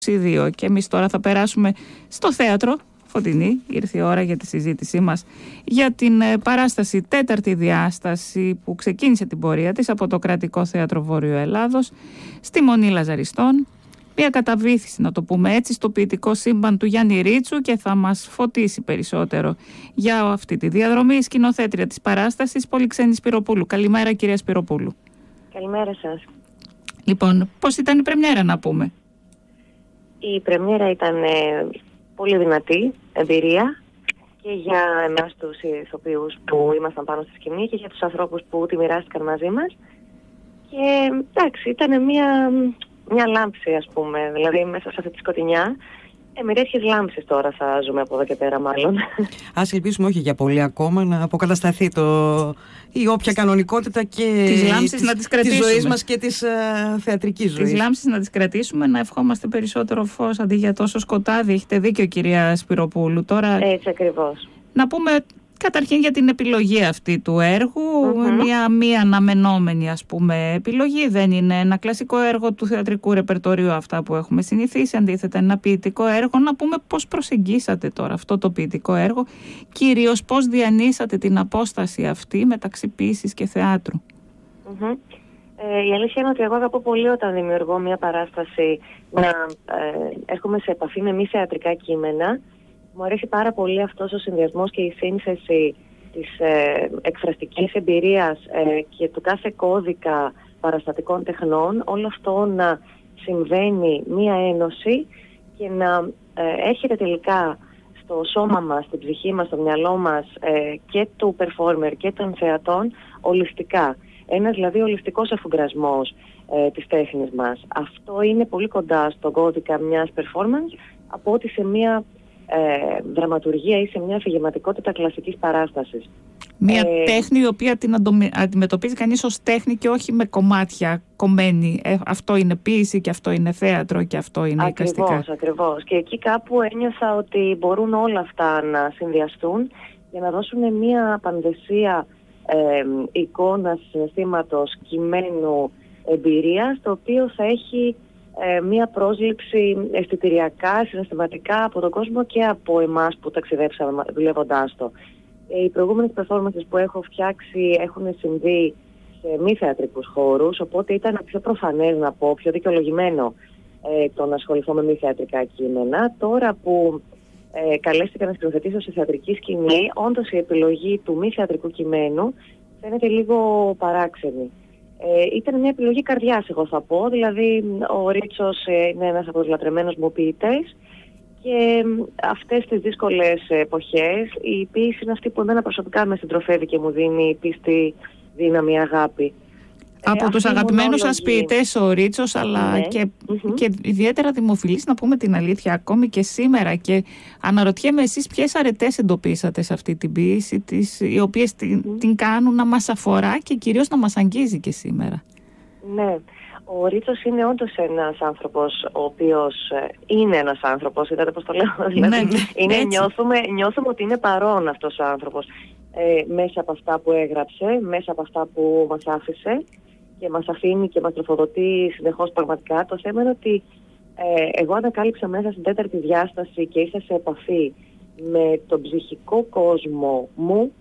Και εμείς τώρα θα περάσουμε στο θέατρο. Φωτεινή, ήρθε η ώρα για τη συζήτησή μας για την παράσταση τέταρτη διάσταση που ξεκίνησε την πορεία της από το Κρατικό Θέατρο Βόρειο Ελλάδος στη Μονή Λαζαριστών. Μια καταβήθηση, να το πούμε έτσι, στο ποιητικό σύμπαν του Γιάννη Ρίτσου και θα μας φωτίσει περισσότερο για αυτή τη διαδρομή η σκηνοθέτρια της παράστασης, Πολυξένη Σπυροπούλου. Καλημέρα, κυρία Σπυροπούλου. Καλημέρα σας. Λοιπόν, πώς ήταν η πρεμιέρα, να πούμε? Η πρεμιέρα ήταν πολύ δυνατή εμπειρία και για εμάς τους ηθοποιούς που ήμασταν πάνω στη σκηνή και για τους ανθρώπους που τη μοιράστηκαν μαζί μας. Και εντάξει, ήταν μια λάμψη, ας πούμε, δηλαδή μέσα σε αυτή τη σκοτεινιά. Μοιραίτσιες λάμψεις τώρα θα ζούμε από εδώ και πέρα, μάλλον. Ας ελπίσουμε όχι για πολύ ακόμα να αποκατασταθεί η όποια κανονικότητα και της ζωής μας και της θεατρικής ζωής. Τις λάμψεις να τις κρατήσουμε, να ευχόμαστε περισσότερο φως αντί για τόσο σκοτάδι. Έχετε δίκιο, κυρία Σπυροπούλου. Τώρα, έτσι ακριβώς. Να πούμε καταρχήν για την επιλογή αυτή του έργου, μια αναμενόμενη, ας πούμε, επιλογή. Δεν είναι ένα κλασικό έργο του θεατρικού ρεπερτορίου αυτά που έχουμε συνηθίσει, αντίθετα ένα ποιητικό έργο. Να πούμε πώς προσεγγίσατε τώρα αυτό το ποιητικό έργο, κυρίως πώς διανύσατε την απόσταση αυτή μεταξύ ποίησης και θεάτρου. Η αλήθεια είναι ότι εγώ αγαπώ πολύ όταν δημιουργώ μια παράσταση να έρχομαι σε επαφή με μη θεατρικά κείμενα. Μου αρέσει πάρα πολύ αυτός ο συνδυασμός και η σύνθεση της εκφραστικής εμπειρίας και του κάθε κώδικα παραστατικών τεχνών. Όλο αυτό να συμβαίνει μία ένωση και να έρχεται τελικά στο σώμα μας, στην ψυχή μας, στο μυαλό μας και του performer και των θεατών ολιστικά. Ένας δηλαδή ολιστικός αφουγκρασμός της τέχνης μας. Αυτό είναι πολύ κοντά στον κώδικα μιας performance από ότι σε μια δραματουργία ή σε μια αφηγηματικότητα κλασικής παράστασης. Μια τέχνη η οποία την αντιμετωπίζει κανείς ως τέχνη και όχι με κομμάτια κομμένη. Αυτό είναι ποίηση και αυτό είναι θέατρο και αυτό είναι εικαστικά. Ακριβώς. Και εκεί κάπου ένιωθα ότι μπορούν όλα αυτά να συνδυαστούν για να δώσουν μια πανδεσία εικόνας, συναισθήματος, κειμένου, εμπειρίας, το οποίο θα έχει μία πρόσληψη αισθητηριακά, συναισθηματικά από τον κόσμο και από εμάς που ταξιδέψαμε δουλεύοντάς το. Οι προηγούμενες performances που έχω φτιάξει έχουν συμβεί σε μη θεατρικούς χώρους, οπότε ήταν πιο προφανές να πω, πιο δικαιολογημένο το να ασχοληθώ με μη θεατρικά κείμενα. Τώρα που καλέστηκα να σκηνοθετήσω σε θεατρική σκηνή, όντως η επιλογή του μη θεατρικού κειμένου φαίνεται λίγο παράξενη. Ήταν μια επιλογή καρδιάς, εγώ θα πω. Δηλαδή, ο Ρίτσος είναι ένας από τους λατρεμένους μου ποιητές και αυτές τις δύσκολες εποχές η ποίηση είναι αυτή που εμένα προσωπικά με συντροφεύει και μου δίνει πίστη, δύναμη, αγάπη. Από τους αγαπημένους σας ποιητές ο Ρίτσος, αλλά και ιδιαίτερα δημοφιλής, να πούμε την αλήθεια, ακόμη και σήμερα. Και αναρωτιέμαι εσείς ποιες αρετές εντοπίσατε σε αυτή την ποίηση, οι οποίες την κάνουν να μας αφορά και κυρίως να μας αγγίζει και σήμερα. Ναι, ο Ρίτσος είναι όντως ένας άνθρωπος, ο οποίος είναι ένας άνθρωπος, είδατε πώς το λέω, δηλαδή, νιώθουμε ότι είναι παρόν αυτός ο άνθρωπος μέσα από αυτά που έγραψε, μέσα από αυτά που μας άφησε και μας αφήνει και μας τροφοδοτεί συνεχώς πραγματικά. Το θέμα είναι ότι εγώ ανακάλυψα μέσα στην τέταρτη διάσταση και ήρθα σε επαφή με τον ψυχικό κόσμο μου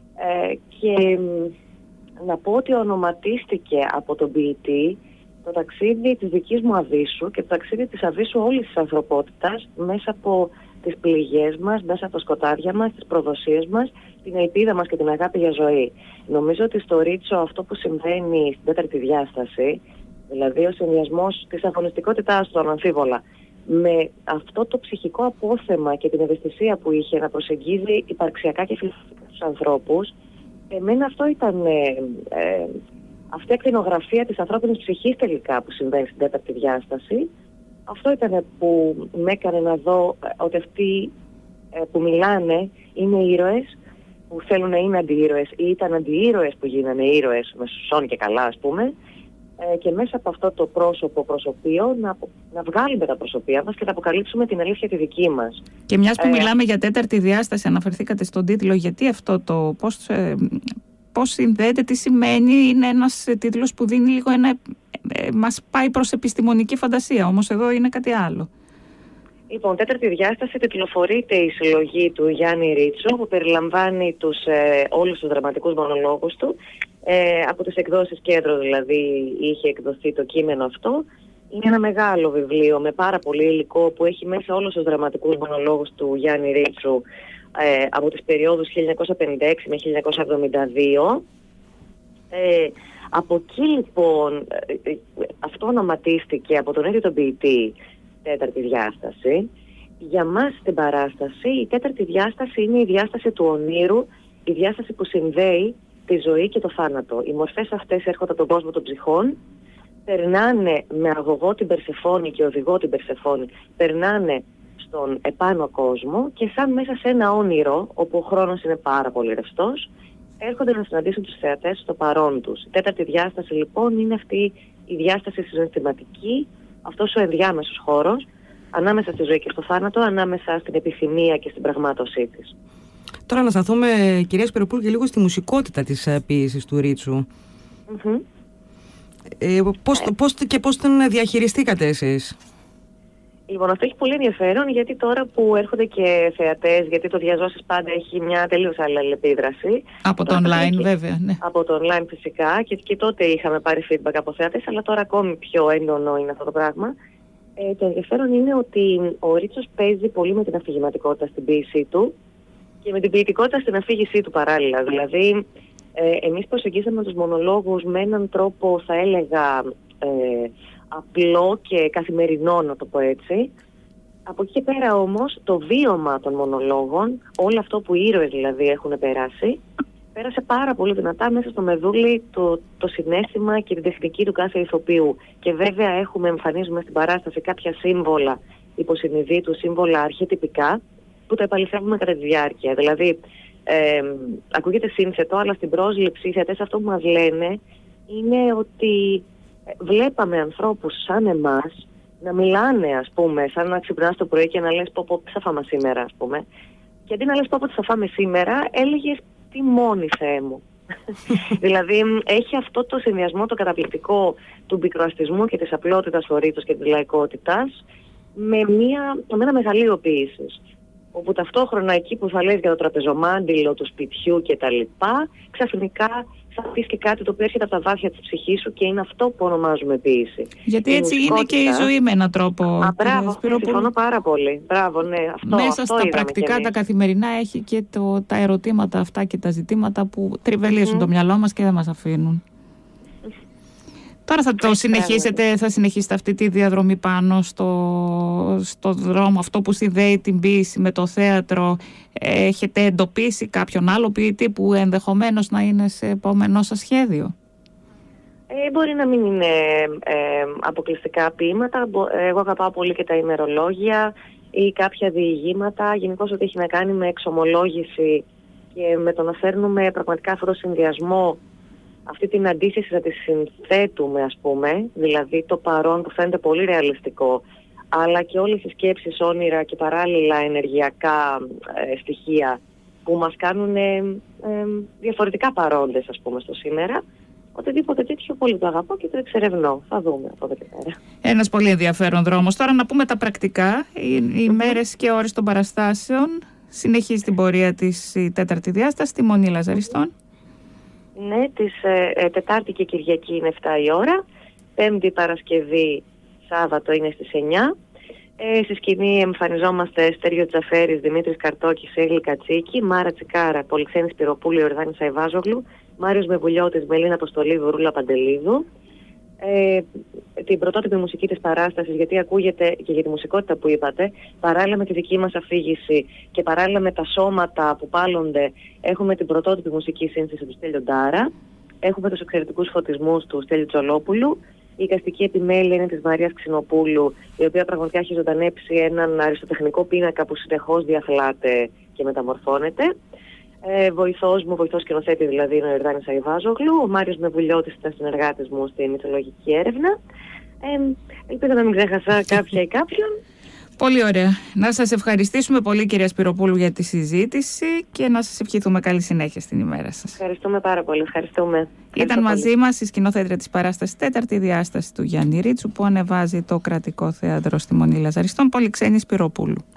και να πω ότι ονοματίστηκε από τον ποιητή το ταξίδι της δικής μου Αβύσσου και το ταξίδι της Αβύσσου όλης της ανθρωπότητας μέσα από τις πληγές μας, μέσα από τα σκοτάδια μας, τις προδοσίες μας, την ελπίδα μας και την αγάπη για ζωή. Νομίζω ότι στο Ρίτσο αυτό που συμβαίνει στην τέταρτη διάσταση, δηλαδή ο συνδυασμός της αγωνιστικότητάς του αναμφίβολα, με αυτό το ψυχικό απόθεμα και την ευαισθησία που είχε να προσεγγίζει υπαρξιακά και φιλοσοφικά τους ανθρώπους, εμένα αυτό ήταν αυτή η ακτινογραφία της ανθρώπινης ψυχής τελικά που συμβαίνει στην τέταρτη διάσταση. Αυτό ήταν που με έκανε να δω ότι αυτοί που μιλάνε είναι ήρωες, που θέλουν να είναι αντιήρωες ή ήταν αντιήρωες που γίνανε ήρωες με σώνει και καλά, ας πούμε, και μέσα από αυτό το πρόσωπο-προσωπείο να βγάλουμε τα προσωπία μας και να αποκαλύψουμε την αλήθεια τη δική μας. Και μιας που μιλάμε για τέταρτη διάσταση, αναφερθήκατε στον τίτλο, γιατί αυτό το πώς συνδέεται, τι σημαίνει, είναι ένας τίτλος που δίνει λίγο μας πάει προς επιστημονική φαντασία, όμως εδώ είναι κάτι άλλο. Λοιπόν, τέταρτη διάσταση τιτλοφορείται η συλλογή του Γιάννη Ρίτσου, που περιλαμβάνει όλους τους δραματικούς μονολόγους του. Από τις εκδόσεις Κέντρο δηλαδή είχε εκδοθεί το κείμενο αυτό. Είναι ένα μεγάλο βιβλίο με πάρα πολύ υλικό που έχει μέσα όλους τους δραματικούς μονολόγους του Γιάννη Ρίτσου από τις περιόδους 1956 με 1972. Από εκεί λοιπόν αυτό ονοματίστηκε από τον ίδιο τον ποιητή τέταρτη διάσταση. Για μας στην παράσταση η τέταρτη διάσταση είναι η διάσταση του ονείρου, η διάσταση που συνδέει τη ζωή και το θάνατο. Οι μορφές αυτές έρχονται από τον κόσμο των ψυχών, περνάνε με αγωγό την Περσεφόνη και οδηγό την Περσεφόνη, περνάνε στον επάνω κόσμο και σαν μέσα σε ένα όνειρο, όπου ο χρόνος είναι πάρα πολύ ρευστός, έρχονται να συναντήσουν τους θεατές στο παρόν τους. Η τέταρτη διάσταση λοιπόν είναι αυτή η διάσταση συναισθηματική, αυτός ο ενδιάμεσος χώρος, ανάμεσα στη ζωή και στο θάνατο, ανάμεσα στην επιθυμία και στην πραγμάτωσή της. Τώρα να σταθούμε, κυρία Σπυροπούλου, και λίγο στη μουσικότητα της ποίησης του Ρίτσου. Πώς την διαχειριστήκατε εσείς? Λοιπόν, αυτό έχει πολύ ενδιαφέρον, γιατί τώρα που έρχονται και θεατές, γιατί το Διαζώσεις πάντα έχει μια τελείως άλλη αλληλεπίδραση. Από το online βέβαια, ναι. Από το online φυσικά, και τότε είχαμε πάρει feedback από θεατές, αλλά τώρα ακόμη πιο έντονο είναι αυτό το πράγμα. Το ενδιαφέρον είναι ότι ο Ρίτσος παίζει πολύ με την αφηγηματικότητα στην ποίησή του και με την ποιητικότητα στην αφήγησή του παράλληλα. Δηλαδή, εμείς προσεγγίσαμε τους μονολόγους με έναν τρόπο, θα έλεγα, απλό και καθημερινό, να το πω έτσι. Από εκεί και πέρα όμως, το βίωμα των μονολόγων, όλο αυτό που οι ήρωες δηλαδή έχουν περάσει, πέρασε πάρα πολύ δυνατά μέσα στο μεδούλι το συναίσθημα και την τεχνική του κάθε ηθοποιού. Και βέβαια εμφανίζουμε στην παράσταση κάποια σύμβολα υποσυνειδήτου, σύμβολα αρχετυπικά, που τα επαληθεύουμε κατά τη διάρκεια. Δηλαδή, ακούγεται σύνθετο, αλλά στην πρόσληψη οι θεατές αυτό που μας λένε είναι ότι βλέπαμε ανθρώπους σαν εμάς να μιλάνε, ας πούμε, σαν να ξυπνάς το πρωί και να λες πω τι θα φάμε σήμερα, ας πούμε. Και αντί να λες πω τι θα φάμε σήμερα, έλεγες τι μόνη Θεέ μου. Δηλαδή έχει αυτό το συνδυασμό το καταπληκτικό του πικροαστισμού και της απλότητας ο Ρίτσος και της λαϊκότητας με ένα μεγαλείο ποίησης. Όπου ταυτόχρονα εκεί που θα λες για το τραπεζομάντιλο του σπιτιού και τα λοιπά, ξαφνικά θα πεις και κάτι το οποίο έρχεται από τα βάθια της ψυχής σου και είναι αυτό που ονομάζουμε ποίηση. Γιατί έτσι είναι και η ζωή με έναν τρόπο. Μπράβο, συμφωνώ πάρα πολύ. Μπράβο, ναι, μέσα στα πρακτικά τα καθημερινά έχει και τα ερωτήματα αυτά και τα ζητήματα που τριβελίζουν το μυαλό μας και δεν μας αφήνουν. Τώρα θα συνεχίσετε αυτή τη διαδρομή πάνω στο δρόμο αυτό που συνδέει την ποίηση με το θέατρο. Έχετε εντοπίσει κάποιον άλλο ποιητή που ενδεχομένως να είναι σε επόμενό σας σχέδιο? Μπορεί να μην είναι αποκλειστικά ποίηματα. Εγώ αγαπάω πολύ και τα ημερολόγια ή κάποια διηγήματα. Γενικώς ό,τι έχει να κάνει με εξομολόγηση και με το να φέρνουμε πραγματικά αυτό το συνδυασμό, αυτή την αντίθεση να τη συνθέτουμε, ας πούμε, δηλαδή το παρόν που φαίνεται πολύ ρεαλιστικό, αλλά και όλες οι σκέψεις, όνειρα και παράλληλα ενεργειακά στοιχεία που μας κάνουν διαφορετικά παρόντες, ας πούμε, στο σήμερα. Οτιδήποτε τέτοιο πολύ το αγαπώ και το εξερευνώ. Θα δούμε από εδώ και πέρα. Ένας πολύ ενδιαφέρον δρόμος. Τώρα να πούμε τα πρακτικά. Οι μέρες και ώρες των παραστάσεων. Συνεχίζει την πορεία της η τέταρτη διάσταση στη Μονή Λαζαριστών. Ναι, Τετάρτη και Κυριακή είναι 7 η ώρα. Πέμπτη, Παρασκευή, Σάββατο είναι στις 9. Στη σκηνή εμφανιζόμαστε Στέριο Τζαφέρης, Δημήτρης Καρτόκης, Έγλη Κατσίκη, Μάρα Τσικάρα, Πολυξένη Σπυροπούλου, Ιορδάνη Σαϊβάζογλου, Μάριος Μεβουλιώτης, Μελίνα Αποστολίδου, Ρούλα Παντελίδου. Την πρωτότυπη μουσική της παράστασης, γιατί ακούγεται και για τη μουσικότητα που είπατε, παράλληλα με τη δική μας αφήγηση και παράλληλα με τα σώματα που πάλλονται, έχουμε την πρωτότυπη μουσική σύνθεση του Στέλιο Ντάρα, έχουμε τους εξαιρετικούς φωτισμούς του Στέλιου Τσολόπουλου, η εικαστική επιμέλεια είναι της Μαρίας Ξινοπούλου, η οποία πραγματικά έχει ζωντανέψει έναν αριστοτεχνικό πίνακα που συνεχώς διαθλάται και μεταμορφώνεται. Βοηθός σκηνοθέτη δηλαδή είναι ο Ιορδάνης Σαϊβάζογλου, ο Μάριος Μεβουλιώτης ήταν συνεργάτης μου στη μυθολογική έρευνα. Ελπίζω να μην ξέχασα κάποια ή κάποιον. Πολύ ωραία. Να σας ευχαριστήσουμε πολύ, κυρία Σπυροπούλου, για τη συζήτηση και να σας ευχηθούμε καλή συνέχεια στην ημέρα σας. Ευχαριστούμε πάρα πολύ. Ήταν μαζί μας η σκηνοθέτρια της παράστασης τέταρτη διάσταση του Γιάννη Ρίτσου, που ανεβάζει το Κρατικό Θέατρο στη Μονή Λαζαριστών, Πολυξένη Σπυροπούλου.